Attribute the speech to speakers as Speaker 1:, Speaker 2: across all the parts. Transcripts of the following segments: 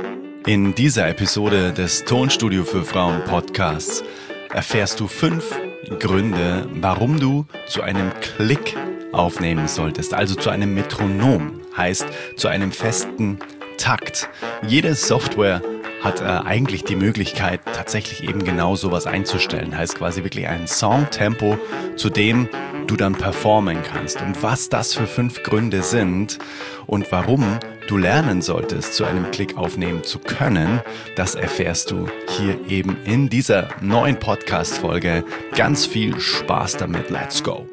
Speaker 1: In dieser Episode des Tonstudio für Frauen Podcasts erfährst du 5 Gründe, warum du zu einem Klick aufnehmen solltest, also zu einem Metronom, heißt zu einem festen Takt. Jede Software hat eigentlich die Möglichkeit, tatsächlich eben genau sowas einzustellen, heißt quasi wirklich ein Songtempo, zu dem du dann performen kannst. Und was das für 5 Gründe sind und warum du lernen solltest, zu einem Klick aufnehmen zu können, das erfährst du hier eben in dieser neuen Podcast-Folge. Ganz viel Spaß damit. Let's go!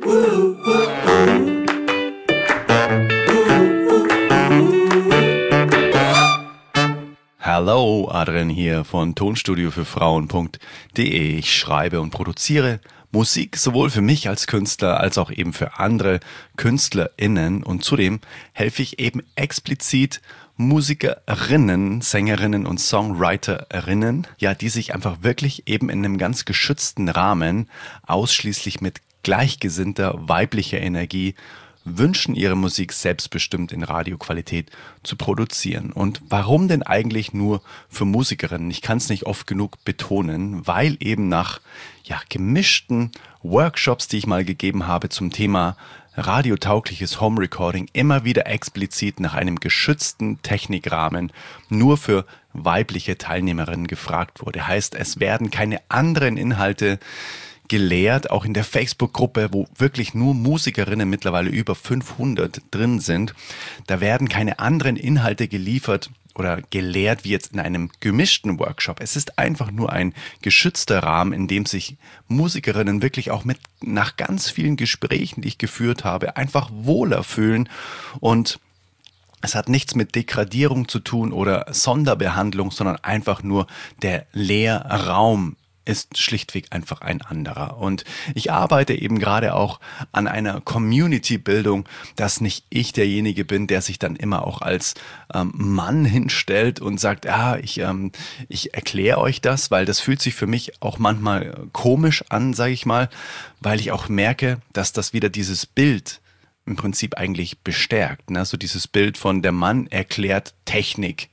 Speaker 1: Hallo, Adrian hier von Tonstudio für Frauen.de. Ich schreibe und produziere Musik sowohl für mich als Künstler als auch eben für andere KünstlerInnen und zudem helfe ich eben explizit Musikerinnen, Sängerinnen und SongwriterInnen, ja, die sich einfach wirklich eben in einem ganz geschützten Rahmen ausschließlich mit gleichgesinnter weiblicher Energie wünschen, ihre Musik selbstbestimmt in Radioqualität zu produzieren. Und warum denn eigentlich nur für Musikerinnen? Ich kann es nicht oft genug betonen, weil eben nach gemischten Workshops, die ich mal gegeben habe zum Thema radiotaugliches Home Recording, immer wieder explizit nach einem geschützten Technikrahmen nur für weibliche Teilnehmerinnen gefragt wurde. Heißt, es werden keine anderen Inhalte gelehrt, auch in der Facebook-Gruppe, wo wirklich nur Musikerinnen mittlerweile über 500 drin sind. Da werden keine anderen Inhalte geliefert oder gelehrt wie jetzt in einem gemischten Workshop. Es ist einfach nur ein geschützter Rahmen, in dem sich Musikerinnen wirklich auch nach ganz vielen Gesprächen, die ich geführt habe, einfach wohler fühlen. Und es hat nichts mit Degradierung zu tun oder Sonderbehandlung, sondern einfach nur der Lehrraum ist schlichtweg einfach ein anderer. Und ich arbeite eben gerade auch an einer Community-Bildung, dass nicht ich derjenige bin, der sich dann immer auch als Mann hinstellt und sagt, ich erkläre euch das, weil das fühlt sich für mich auch manchmal komisch an, sage ich mal, weil ich auch merke, dass das wieder dieses Bild im Prinzip eigentlich bestärkt. Ne? So dieses Bild von der Mann erklärt Technik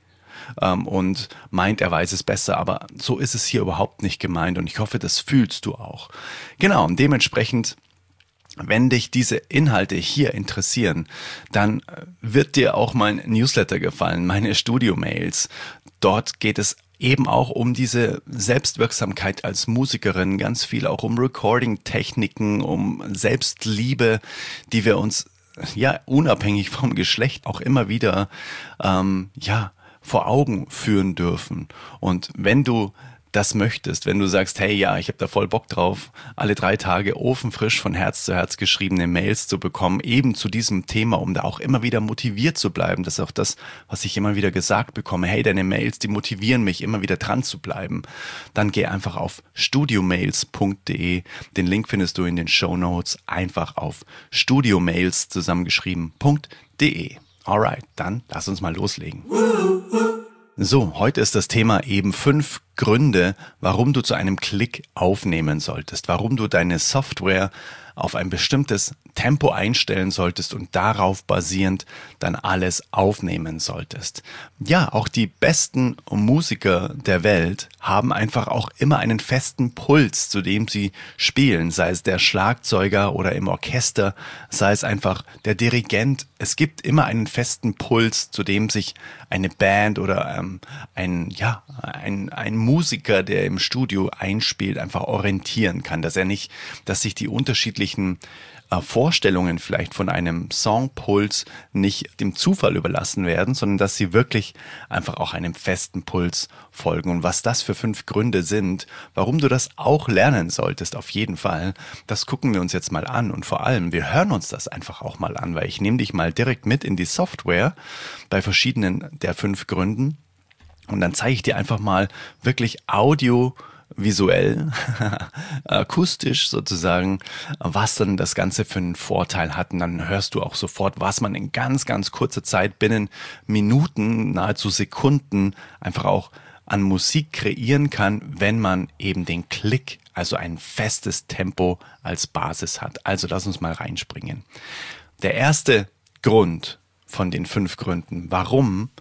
Speaker 1: und meint, er weiß es besser, aber so ist es hier überhaupt nicht gemeint und ich hoffe, das fühlst du auch. Genau, und dementsprechend, wenn dich diese Inhalte hier interessieren, dann wird dir auch mein Newsletter gefallen, meine Studio-Mails. Dort geht es eben auch um diese Selbstwirksamkeit als Musikerin, ganz viel auch um Recording-Techniken, um Selbstliebe, die wir uns unabhängig vom Geschlecht auch immer wieder vor Augen führen dürfen. Und wenn du das möchtest, wenn du sagst, hey, ich habe da voll Bock drauf, alle 3 Tage ofenfrisch von Herz zu Herz geschriebene Mails zu bekommen, eben zu diesem Thema, um da auch immer wieder motiviert zu bleiben. Das ist auch das, was ich immer wieder gesagt bekomme. Hey, deine Mails, die motivieren mich, immer wieder dran zu bleiben. Dann geh einfach auf studiomails.de. Den Link findest du in den Shownotes. Einfach auf studiomails zusammengeschrieben.de. Alright, dann lass uns mal loslegen. So, heute ist das Thema eben 5 Gründe, warum du zu einem Klick aufnehmen solltest, warum du deine Software auf ein bestimmtes Tempo einstellen solltest und darauf basierend dann alles aufnehmen solltest. Ja, auch die besten Musiker der Welt haben einfach auch immer einen festen Puls, zu dem sie spielen, sei es der Schlagzeuger oder im Orchester, sei es einfach der Dirigent. Es gibt immer einen festen Puls, zu dem sich eine Band oder ein Musiker, der im Studio einspielt, einfach orientieren kann, dass sich die unterschiedlichen Vorstellungen vielleicht von einem Songpuls nicht dem Zufall überlassen werden, sondern dass sie wirklich einfach auch einem festen Puls folgen. Und was das für 5 Gründe sind, warum du das auch lernen solltest, auf jeden Fall, das gucken wir uns jetzt mal an. Und vor allem, wir hören uns das einfach auch mal an, weil ich nehme dich mal direkt mit in die Software bei verschiedenen der 5 Gründen. Und dann zeige ich dir einfach mal wirklich audiovisuell, akustisch sozusagen, was dann das Ganze für einen Vorteil hat. Und dann hörst du auch sofort, was man in ganz, ganz kurzer Zeit, binnen Minuten, nahezu Sekunden, einfach auch an Musik kreieren kann, wenn man eben den Klick, also ein festes Tempo als Basis hat. Also lass uns mal reinspringen. Der erste Grund von den 5 Gründen, warum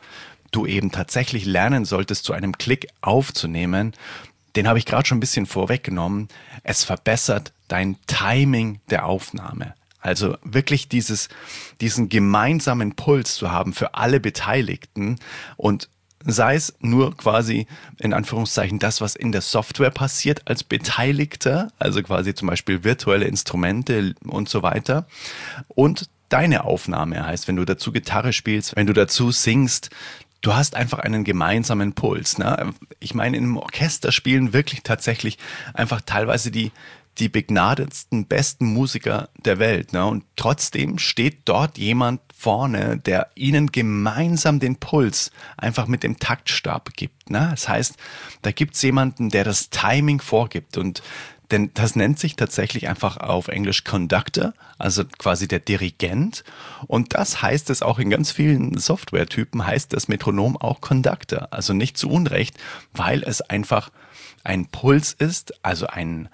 Speaker 1: du eben tatsächlich lernen solltest, zu einem Klick aufzunehmen, den habe ich gerade schon ein bisschen vorweggenommen. Es verbessert dein Timing der Aufnahme. Also wirklich diesen gemeinsamen Puls zu haben für alle Beteiligten und sei es nur quasi in Anführungszeichen das, was in der Software passiert als Beteiligter, also quasi zum Beispiel virtuelle Instrumente und so weiter. Und deine Aufnahme heißt, wenn du dazu Gitarre spielst, wenn du dazu singst, du hast einfach einen gemeinsamen Puls. Ne? Ich meine, im Orchester spielen wirklich tatsächlich einfach teilweise die begnadetsten, besten Musiker der Welt. Ne? Und trotzdem steht dort jemand vorne, der ihnen gemeinsam den Puls einfach mit dem Taktstab gibt. Ne? Das heißt, da gibt's jemanden, der das Timing vorgibt. Und denn das nennt sich tatsächlich einfach auf Englisch Conductor, also quasi der Dirigent. Und das heißt es auch in ganz vielen Softwaretypen, heißt das Metronom auch Conductor. Also nicht zu Unrecht, weil es einfach ein Puls ist, also ein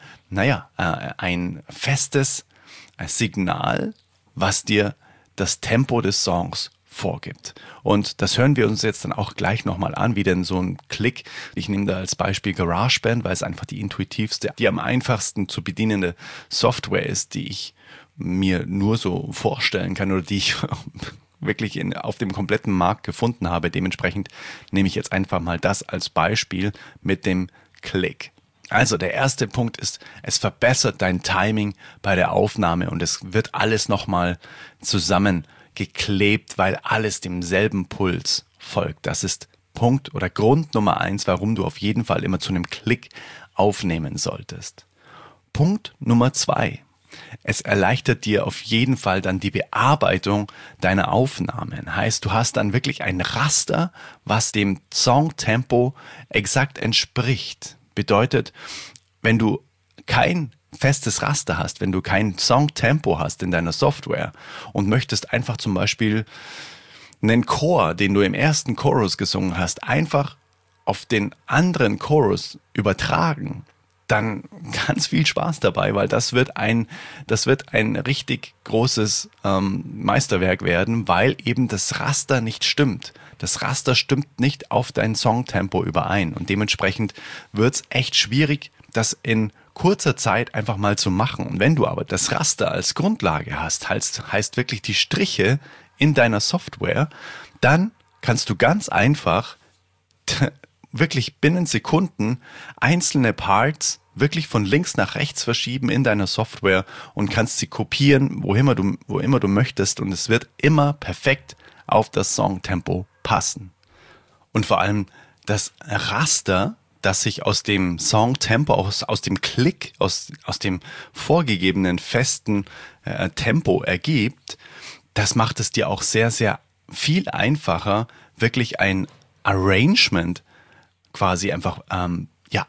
Speaker 1: festes Signal, was dir das Tempo des Songs vorgibt. Und das hören wir uns jetzt dann auch gleich nochmal an, wie denn so ein Klick, ich nehme da als Beispiel GarageBand, weil es einfach die intuitivste, die am einfachsten zu bedienende Software ist, die ich mir nur so vorstellen kann oder die ich wirklich auf dem kompletten Markt gefunden habe. Dementsprechend nehme ich jetzt einfach mal das als Beispiel mit dem Klick. Also der erste Punkt ist, es verbessert dein Timing bei der Aufnahme und es wird alles nochmal zusammengeklebt, weil alles demselben Puls folgt. Das ist Punkt oder Grund Nummer 1, warum du auf jeden Fall immer zu einem Klick aufnehmen solltest. Punkt Nummer 2. Es erleichtert dir auf jeden Fall dann die Bearbeitung deiner Aufnahmen. Heißt, du hast dann wirklich ein Raster, was dem Songtempo exakt entspricht. Bedeutet, wenn du kein festes Raster hast, wenn du kein Songtempo hast in deiner Software und möchtest einfach zum Beispiel einen Chor, den du im ersten Chorus gesungen hast, einfach auf den anderen Chorus übertragen, dann ganz viel Spaß dabei, weil das wird ein richtig großes Meisterwerk werden, weil eben das Raster nicht stimmt. Das Raster stimmt nicht auf dein Songtempo überein und dementsprechend wird's echt schwierig, das in kurzer Zeit einfach mal zu machen. Und wenn du aber das Raster als Grundlage hast, heißt wirklich die Striche in deiner Software, dann kannst du ganz einfach wirklich binnen Sekunden einzelne Parts wirklich von links nach rechts verschieben in deiner Software und kannst sie kopieren, wo immer du möchtest und es wird immer perfekt auf das Songtempo passen. Und vor allem das Raster, das sich aus dem Songtempo, aus dem Klick, aus dem vorgegebenen festen Tempo ergibt, das macht es dir auch sehr, sehr viel einfacher, wirklich ein Arrangement quasi einfach am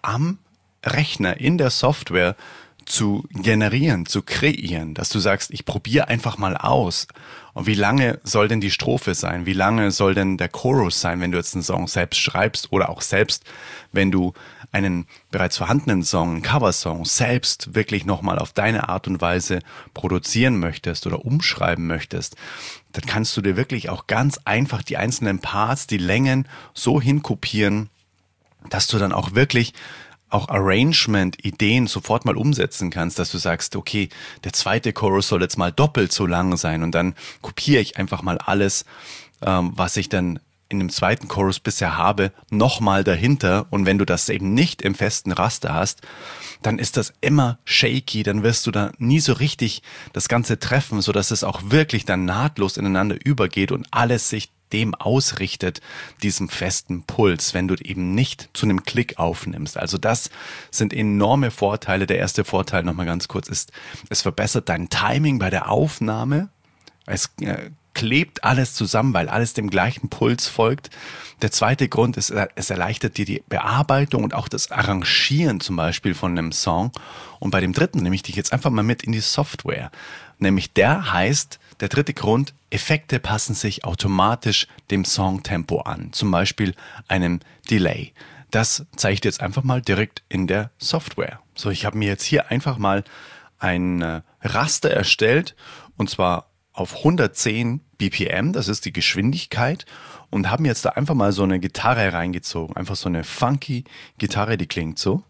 Speaker 1: Rechner in der Software zu generieren, zu kreieren, dass du sagst, ich probiere einfach mal aus. Und wie lange soll denn die Strophe sein? Wie lange soll denn der Chorus sein, wenn du jetzt einen Song selbst schreibst oder auch selbst, wenn du einen bereits vorhandenen Song, einen Coversong selbst wirklich nochmal auf deine Art und Weise produzieren möchtest oder umschreiben möchtest, dann kannst du dir wirklich auch ganz einfach die einzelnen Parts, die Längen so hinkopieren, dass du dann auch wirklich auch Arrangement-Ideen sofort mal umsetzen kannst, dass du sagst, okay, der zweite Chorus soll jetzt mal doppelt so lang sein und dann kopiere ich einfach mal alles, was ich dann in dem zweiten Chorus bisher habe, nochmal dahinter und wenn du das eben nicht im festen Raster hast, dann ist das immer shaky, dann wirst du da nie so richtig das Ganze treffen, sodass es auch wirklich dann nahtlos ineinander übergeht und alles sich dem ausrichtet, diesem festen Puls, wenn du eben nicht zu einem Klick aufnimmst. Also das sind enorme Vorteile. Der erste Vorteil nochmal ganz kurz ist, es verbessert dein Timing bei der Aufnahme. Es klebt alles zusammen, weil alles dem gleichen Puls folgt. Der zweite Grund ist, es erleichtert dir die Bearbeitung und auch das Arrangieren zum Beispiel von einem Song. Und bei dem dritten nehme ich dich jetzt einfach mal mit in die Software. Nämlich der dritte Grund, Effekte passen sich automatisch dem Songtempo an. Zum Beispiel einem Delay. Das zeige ich dir jetzt einfach mal direkt in der Software. So, ich habe mir jetzt hier einfach mal ein Raster erstellt und zwar auf 110 BPM, das ist die Geschwindigkeit. und habe mir jetzt da einfach mal so eine Gitarre reingezogen. Einfach so eine funky Gitarre, die klingt so.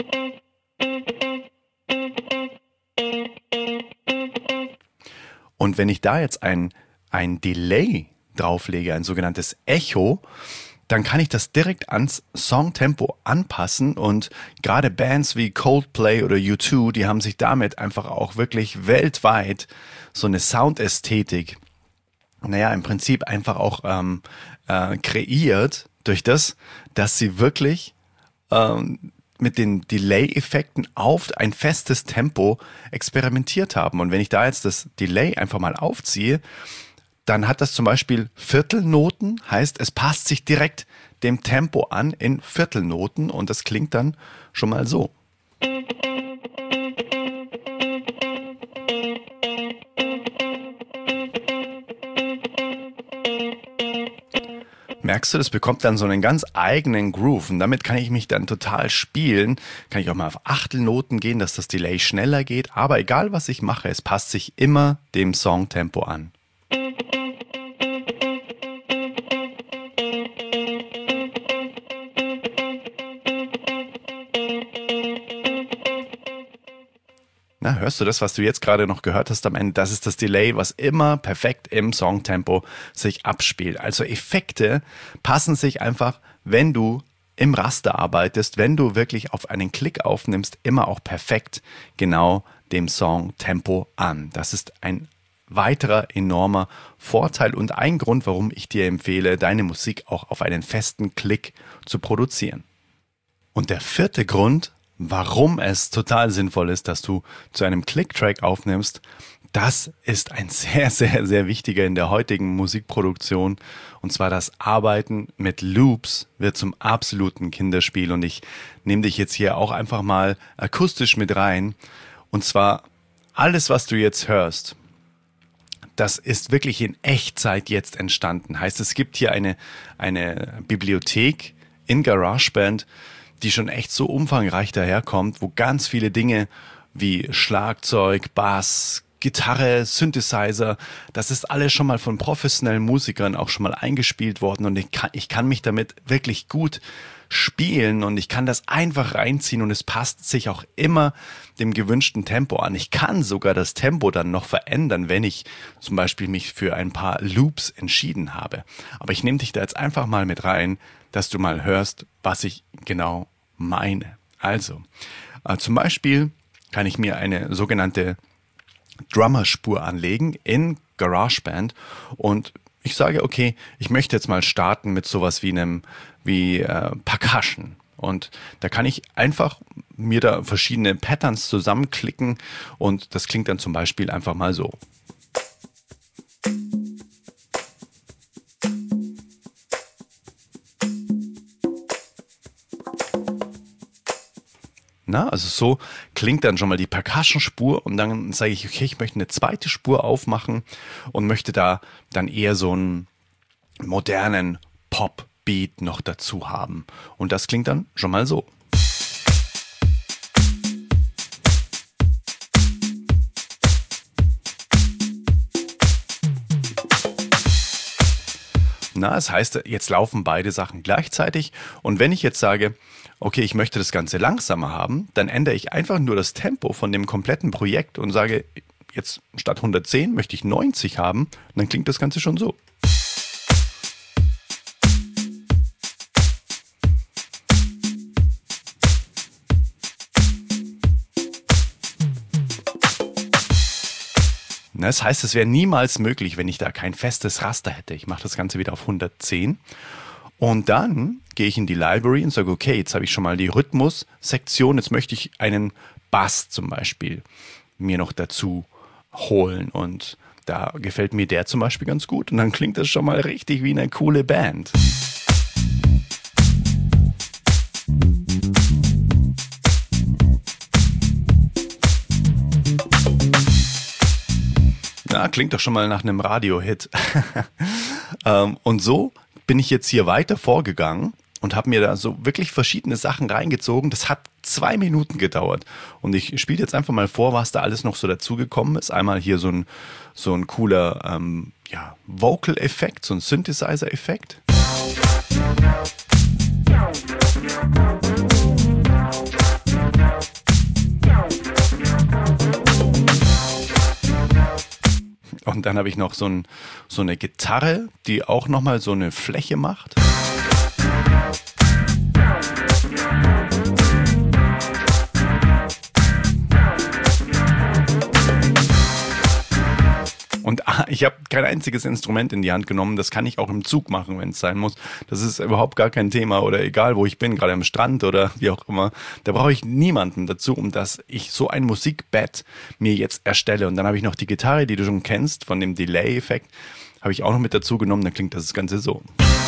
Speaker 1: Und wenn ich da jetzt ein Delay drauflege, ein sogenanntes Echo, dann kann ich das direkt ans Songtempo anpassen und gerade Bands wie Coldplay oder U2, die haben sich damit einfach auch wirklich weltweit so eine Soundästhetik, im Prinzip einfach auch kreiert durch das, dass sie wirklich mit den Delay-Effekten auf ein festes Tempo experimentiert haben. Und wenn ich da jetzt das Delay einfach mal aufziehe, dann hat das zum Beispiel Viertelnoten, heißt es passt sich direkt dem Tempo an in Viertelnoten und das klingt dann schon mal so. Merkst du, das bekommt dann so einen ganz eigenen Groove und damit kann ich mich dann total spielen. Kann ich auch mal auf Achtelnoten gehen, dass das Delay schneller geht, aber egal was ich mache, es passt sich immer dem Songtempo an. Na, hörst du das, was du jetzt gerade noch gehört hast am Ende? Das ist das Delay, was immer perfekt im Songtempo sich abspielt. Also Effekte passen sich einfach, wenn du im Raster arbeitest, wenn du wirklich auf einen Klick aufnimmst, immer auch perfekt genau dem Songtempo an. Das ist ein weiterer enormer Vorteil und ein Grund, warum ich dir empfehle, deine Musik auch auf einen festen Klick zu produzieren. Und der vierte Grund, warum es total sinnvoll ist, dass du zu einem Click-Track aufnimmst, das ist ein sehr, sehr, sehr wichtiger in der heutigen Musikproduktion. Und zwar das Arbeiten mit Loops wird zum absoluten Kinderspiel. Und ich nehme dich jetzt hier auch einfach mal akustisch mit rein. Und zwar alles, was du jetzt hörst, das ist wirklich in Echtzeit jetzt entstanden. Heißt, es gibt hier eine Bibliothek in GarageBand, die schon echt so umfangreich daherkommt, wo ganz viele Dinge wie Schlagzeug, Bass, Gitarre, Synthesizer, das ist alles schon mal von professionellen Musikern auch schon mal eingespielt worden und ich kann mich damit wirklich gut spielen und ich kann das einfach reinziehen und es passt sich auch immer dem gewünschten Tempo an. Ich kann sogar das Tempo dann noch verändern, wenn ich zum Beispiel mich für ein paar Loops entschieden habe. Aber ich nehme dich da jetzt einfach mal mit rein, dass du mal hörst, was ich genau meine. Also, zum Beispiel kann ich mir eine sogenannte Drummer-Spur anlegen in GarageBand und ich sage, okay, ich möchte jetzt mal starten mit sowas wie Percussion. Und da kann ich einfach mir da verschiedene Patterns zusammenklicken und das klingt dann zum Beispiel einfach mal so. Also so klingt dann schon mal die Percussion-Spur und dann sage ich, okay, ich möchte eine zweite Spur aufmachen und möchte da dann eher so einen modernen Pop-Beat noch dazu haben. Und das klingt dann schon mal so. Das heißt, jetzt laufen beide Sachen gleichzeitig und wenn ich jetzt sage, okay, ich möchte das Ganze langsamer haben, dann ändere ich einfach nur das Tempo von dem kompletten Projekt und sage, jetzt statt 110 möchte ich 90 haben und dann klingt das Ganze schon so. Das heißt, es wäre niemals möglich, wenn ich da kein festes Raster hätte. Ich mache das Ganze wieder auf 110 und dann gehe ich in die Library und sage, okay, jetzt habe ich schon mal die Rhythmus-Sektion, jetzt möchte ich einen Bass zum Beispiel mir noch dazu holen und da gefällt mir der zum Beispiel ganz gut und dann klingt das schon mal richtig wie eine coole Band. Klingt doch schon mal nach einem Radio-Hit. Und so bin ich jetzt hier weiter vorgegangen und habe mir da so wirklich verschiedene Sachen reingezogen. Das hat 2 Minuten gedauert. Und ich spiele jetzt einfach mal vor, was da alles noch so dazugekommen ist. Einmal hier so ein cooler Vocal-Effekt, so ein Synthesizer-Effekt. Und dann habe ich noch so eine Gitarre, die auch nochmal so eine Fläche macht. Und ich habe kein einziges Instrument in die Hand genommen. Das kann ich auch im Zug machen, wenn es sein muss. Das ist überhaupt gar kein Thema oder egal, wo ich bin, gerade am Strand oder wie auch immer. Da brauche ich niemanden dazu, um dass ich so ein Musikbett mir jetzt erstelle. Und dann habe ich noch die Gitarre, die du schon kennst, von dem Delay-Effekt, habe ich auch noch mit dazu genommen. Dann klingt das Ganze so.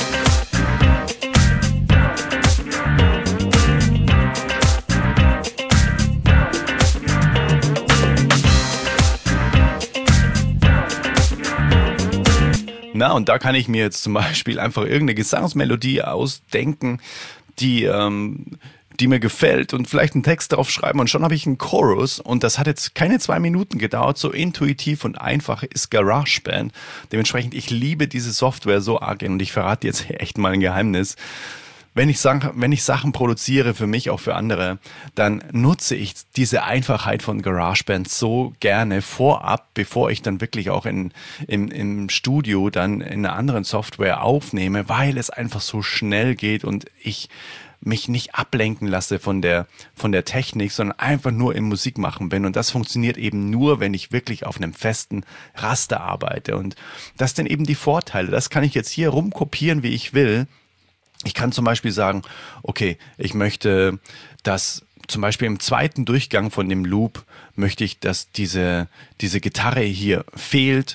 Speaker 1: Na, und da kann ich mir jetzt zum Beispiel einfach irgendeine Gesangsmelodie ausdenken, die mir gefällt und vielleicht einen Text drauf schreiben und schon habe ich einen Chorus und das hat jetzt keine 2 Minuten gedauert, so intuitiv und einfach ist GarageBand. Dementsprechend, ich liebe diese Software so arg und ich verrate jetzt echt mal ein Geheimnis. Wenn ich Sachen produziere für mich, auch für andere, dann nutze ich diese Einfachheit von GarageBand so gerne vorab, bevor ich dann wirklich auch im Studio dann in einer anderen Software aufnehme, weil es einfach so schnell geht und ich mich nicht ablenken lasse von der Technik, sondern einfach nur im Musikmachen bin. Und das funktioniert eben nur, wenn ich wirklich auf einem festen Raster arbeite. Und das sind eben die Vorteile. Das kann ich jetzt hier rumkopieren, wie ich will. Ich kann zum Beispiel sagen, okay, ich möchte, dass zum Beispiel im zweiten Durchgang von dem Loop möchte ich, dass diese Gitarre hier fehlt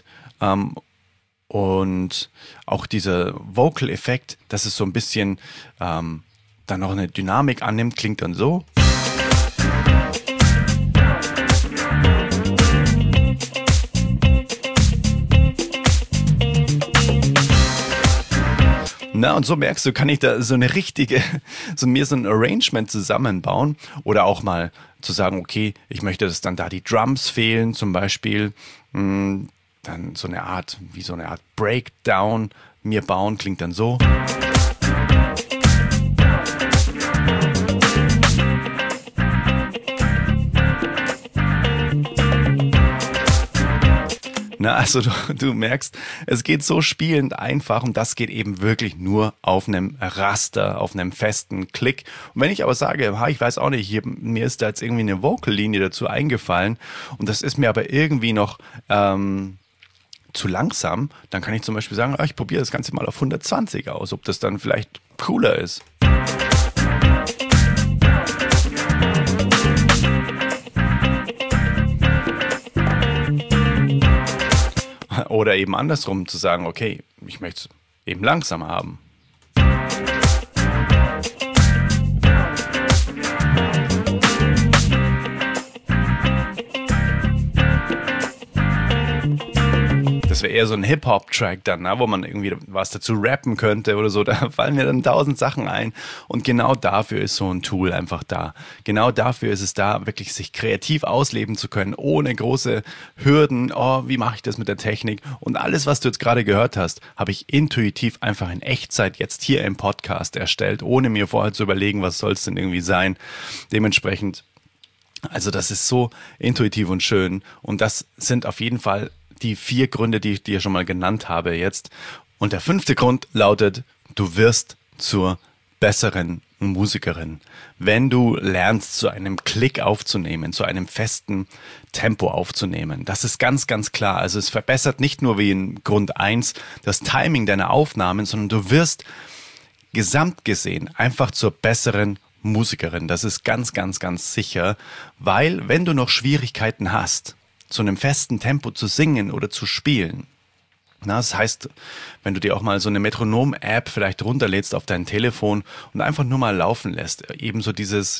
Speaker 1: und auch dieser Vocal-Effekt, dass es so ein bisschen dann noch eine Dynamik annimmt, klingt dann so. Na, und so merkst du, kann ich da so ein Arrangement zusammenbauen oder auch mal zu sagen, okay, ich möchte, dass dann da die Drums fehlen, zum Beispiel, dann so eine Art Breakdown mir bauen, klingt dann so. Na, also du merkst, es geht so spielend einfach und das geht eben wirklich nur auf einem Raster, auf einem festen Klick. Und wenn ich aber sage, ich weiß auch nicht, mir ist da jetzt irgendwie eine Vocal-Linie dazu eingefallen und das ist mir aber irgendwie noch zu langsam, dann kann ich zum Beispiel sagen, ich probiere das Ganze mal auf 120 aus, ob das dann vielleicht cooler ist. Oder eben andersrum zu sagen, okay, ich möchte es eben langsamer haben. Das wäre eher so ein Hip-Hop-Track dann, wo man irgendwie was dazu rappen könnte oder so. Da fallen mir dann 1000 Sachen ein. Und genau dafür ist so ein Tool einfach da. Genau dafür ist es da, wirklich sich kreativ ausleben zu können, ohne große Hürden. Wie mache ich das mit der Technik? Und alles, was du jetzt gerade gehört hast, habe ich intuitiv einfach in Echtzeit jetzt hier im Podcast erstellt, ohne mir vorher zu überlegen, was soll es denn irgendwie sein. Dementsprechend, also das ist so intuitiv und schön. Und das sind auf jeden Fall die 4 Gründe, die ich dir schon mal genannt habe jetzt. Und der 5. Grund lautet, du wirst zur besseren Musikerin, wenn du lernst, zu einem Klick aufzunehmen, zu einem festen Tempo aufzunehmen. Das ist ganz, ganz klar. Also es verbessert nicht nur wie in Grund 1 das Timing deiner Aufnahmen, sondern du wirst gesamt gesehen einfach zur besseren Musikerin. Das ist ganz, ganz, ganz sicher, weil wenn du noch Schwierigkeiten hast, zu einem festen Tempo zu singen oder zu spielen. Das heißt, wenn du dir auch mal so eine Metronom-App vielleicht runterlädst auf dein Telefon und einfach nur mal laufen lässt, ebenso dieses,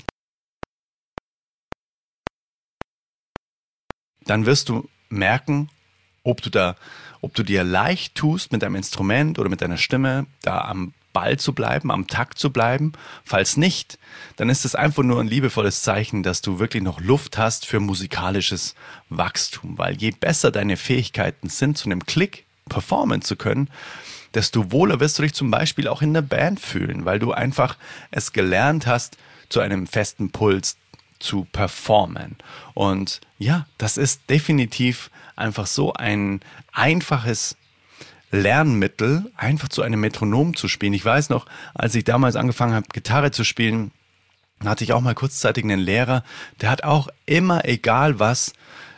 Speaker 1: dann wirst du merken, ob du dir leicht tust mit deinem Instrument oder mit deiner Stimme, da am Ball zu bleiben, am Takt zu bleiben. Falls nicht, dann ist es einfach nur ein liebevolles Zeichen, dass du wirklich noch Luft hast für musikalisches Wachstum. Weil je besser deine Fähigkeiten sind, zu einem Klick performen zu können, desto wohler wirst du dich zum Beispiel auch in der Band fühlen, weil du einfach es gelernt hast, zu einem festen Puls zu performen. Und ja, das ist definitiv einfach so ein einfaches Lernmittel, einfach zu einem Metronom zu spielen. Ich weiß noch, als ich damals angefangen habe, Gitarre zu spielen, hatte ich auch mal kurzzeitig einen Lehrer, der hat auch immer, egal was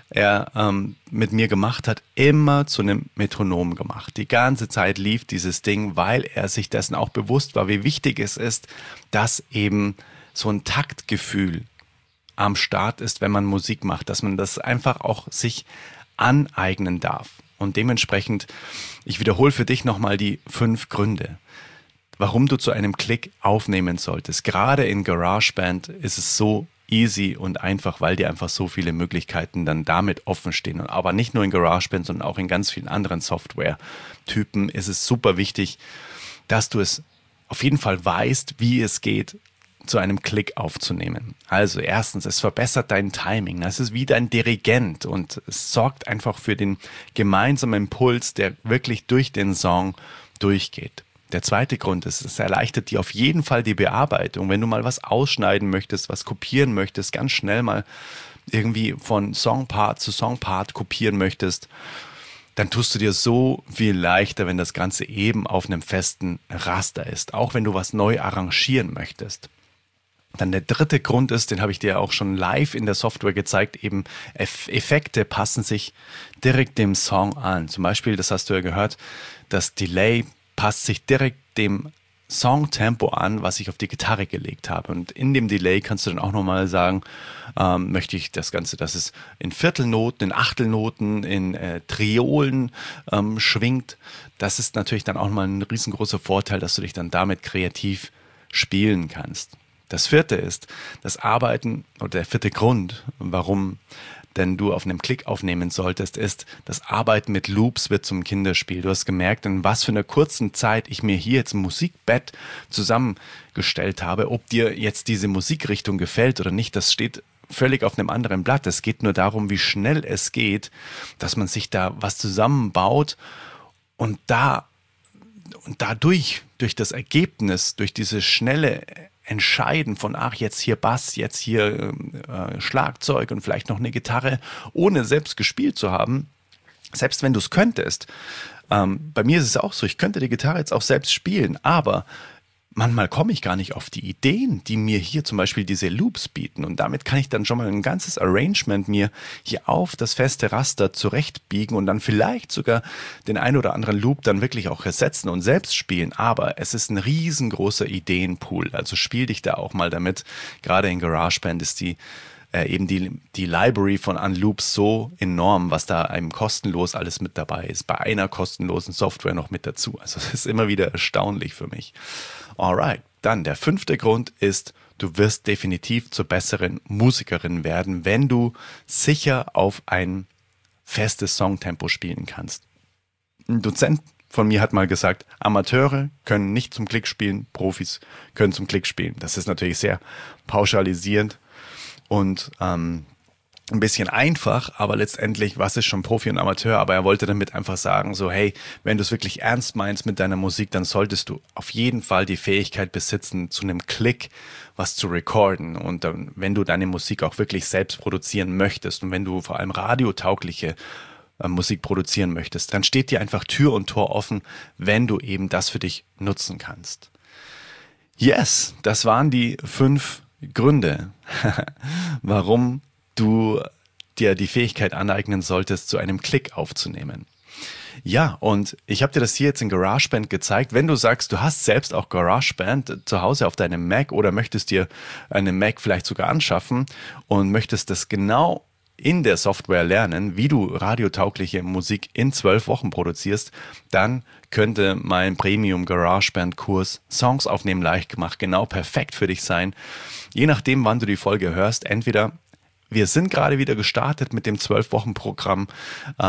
Speaker 1: er mit mir gemacht hat, immer zu einem Metronom gemacht. Die ganze Zeit lief dieses Ding, weil er sich dessen auch bewusst war, wie wichtig es ist, dass eben so ein Taktgefühl am Start ist, wenn man Musik macht, dass man das einfach auch sich aneignen darf. Und dementsprechend, ich wiederhole für dich nochmal die 5 Gründe, warum du zu einem Klick aufnehmen solltest. Gerade in GarageBand ist es so easy und einfach, weil dir einfach so viele Möglichkeiten dann damit offen stehen. Aber nicht nur in GarageBand, sondern auch in ganz vielen anderen Software-Typen ist es super wichtig, dass du es auf jeden Fall weißt, wie es geht, zu einem Klick aufzunehmen. Also erstens, es verbessert dein Timing. Das ist wie dein Dirigent und es sorgt einfach für den gemeinsamen Impuls, der wirklich durch den Song durchgeht. Der zweite Grund ist, es erleichtert dir auf jeden Fall die Bearbeitung. Wenn du mal was ausschneiden möchtest, was kopieren möchtest, ganz schnell mal irgendwie von Songpart zu Songpart kopieren möchtest, dann tust du dir so viel leichter, wenn das Ganze eben auf einem festen Raster ist. Auch wenn du was neu arrangieren möchtest. Dann der dritte Grund ist, den habe ich dir auch schon live in der Software gezeigt, eben Effekte passen sich direkt dem Song an. Zum Beispiel, das hast du ja gehört, das Delay passt sich direkt dem Songtempo an, was ich auf die Gitarre gelegt habe. Und in dem Delay kannst du dann auch nochmal sagen, möchte ich das Ganze, dass es in Viertelnoten, in Achtelnoten, in Triolen schwingt. Das ist natürlich dann auch mal ein riesengroßer Vorteil, dass du dich dann damit kreativ spielen kannst. Das vierte ist das Arbeiten, oder der vierte Grund, warum denn du auf einem Klick aufnehmen solltest, ist, das Arbeiten mit Loops wird zum Kinderspiel. Du hast gemerkt, in was für einer kurzen Zeit ich mir hier jetzt ein Musikbett zusammengestellt habe. Ob dir jetzt diese Musikrichtung gefällt oder nicht, das steht völlig auf einem anderen Blatt. Es geht nur darum, wie schnell es geht, dass man sich da was zusammenbaut und dadurch, durch das Ergebnis, durch dieses schnelle Entscheiden von, ach, jetzt hier Bass, jetzt hier Schlagzeug und vielleicht noch eine Gitarre, ohne selbst gespielt zu haben, selbst wenn du es könntest. Bei mir ist es auch so, ich könnte die Gitarre jetzt auch selbst spielen, aber manchmal komme ich gar nicht auf die Ideen, die mir hier zum Beispiel diese Loops bieten. Und damit kann ich dann schon mal ein ganzes Arrangement mir hier auf das feste Raster zurechtbiegen und dann vielleicht sogar den ein oder anderen Loop dann wirklich auch ersetzen und selbst spielen. Aber es ist ein riesengroßer Ideenpool. Also spiel dich da auch mal damit. Gerade in GarageBand ist die Library von Unloops so enorm, was da einem kostenlos alles mit dabei ist. Bei einer kostenlosen Software noch mit dazu. Also das ist immer wieder erstaunlich für mich. Alright, dann der 5. Grund ist, du wirst definitiv zur besseren Musikerin werden, wenn du sicher auf ein festes Songtempo spielen kannst. Ein Dozent von mir hat mal gesagt, Amateure können nicht zum Klick spielen, Profis können zum Klick spielen. Das ist natürlich sehr pauschalisierend und ein bisschen einfach, aber letztendlich, was ist schon Profi und Amateur? Aber er wollte damit einfach sagen, so hey, wenn du es wirklich ernst meinst mit deiner Musik, dann solltest du auf jeden Fall die Fähigkeit besitzen, zu einem Klick was zu recorden. Und wenn du deine Musik auch wirklich selbst produzieren möchtest und wenn du vor allem radiotaugliche Musik produzieren möchtest, dann steht dir einfach Tür und Tor offen, wenn du eben das für dich nutzen kannst. Yes, das waren die 5 Gründe, warum du dir die Fähigkeit aneignen solltest, zu einem Klick aufzunehmen. Ja, und ich habe dir das hier jetzt in GarageBand gezeigt. Wenn du sagst, du hast selbst auch GarageBand zu Hause auf deinem Mac oder möchtest dir einen Mac vielleicht sogar anschaffen und möchtest das genau in der Software lernen, wie du radiotaugliche Musik in 12 Wochen produzierst, dann könnte mein Premium GarageBand Kurs Songs aufnehmen leicht gemacht genau perfekt für dich sein. Je nachdem, wann du die Folge hörst, entweder wir sind gerade wieder gestartet mit dem 12-Wochen-Programm.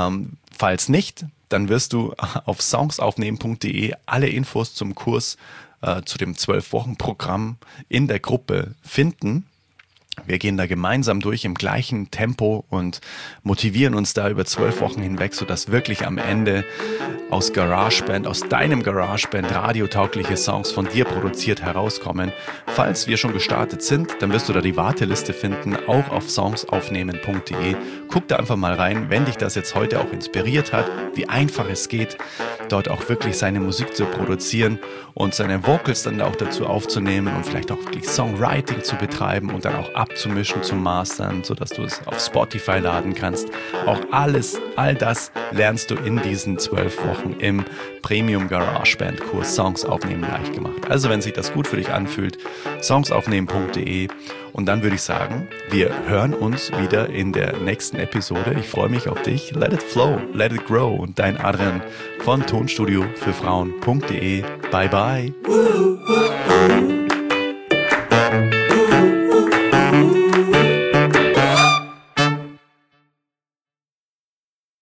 Speaker 1: Falls nicht, dann wirst du auf songsaufnehmen.de alle Infos zum Kurs zu dem 12-Wochen-Programm in der Gruppe finden. Wir gehen da gemeinsam durch im gleichen Tempo und motivieren uns da über 12 Wochen hinweg, sodass wirklich am Ende aus deinem GarageBand radiotaugliche Songs von dir produziert herauskommen. Falls wir schon gestartet sind, dann wirst du da die Warteliste finden, auch auf songsaufnehmen.de. Guck da einfach mal rein, wenn dich das jetzt heute auch inspiriert hat, wie einfach es geht, dort auch wirklich seine Musik zu produzieren und seine Vocals dann auch dazu aufzunehmen und vielleicht auch wirklich Songwriting zu betreiben und dann auch abzumischen, zu mastern, sodass du es auf Spotify laden kannst. Auch all das lernst du in diesen 12 Wochen im Premium GarageBand Kurs Songs aufnehmen leicht gemacht. Also wenn sich das gut für dich anfühlt, songsaufnehmen.de, und dann würde ich sagen, wir hören uns wieder in der nächsten Episode. Ich freue mich auf dich. Let it flow, let it grow. Und dein Adrian von Tonstudio für Frauen.de. Bye bye.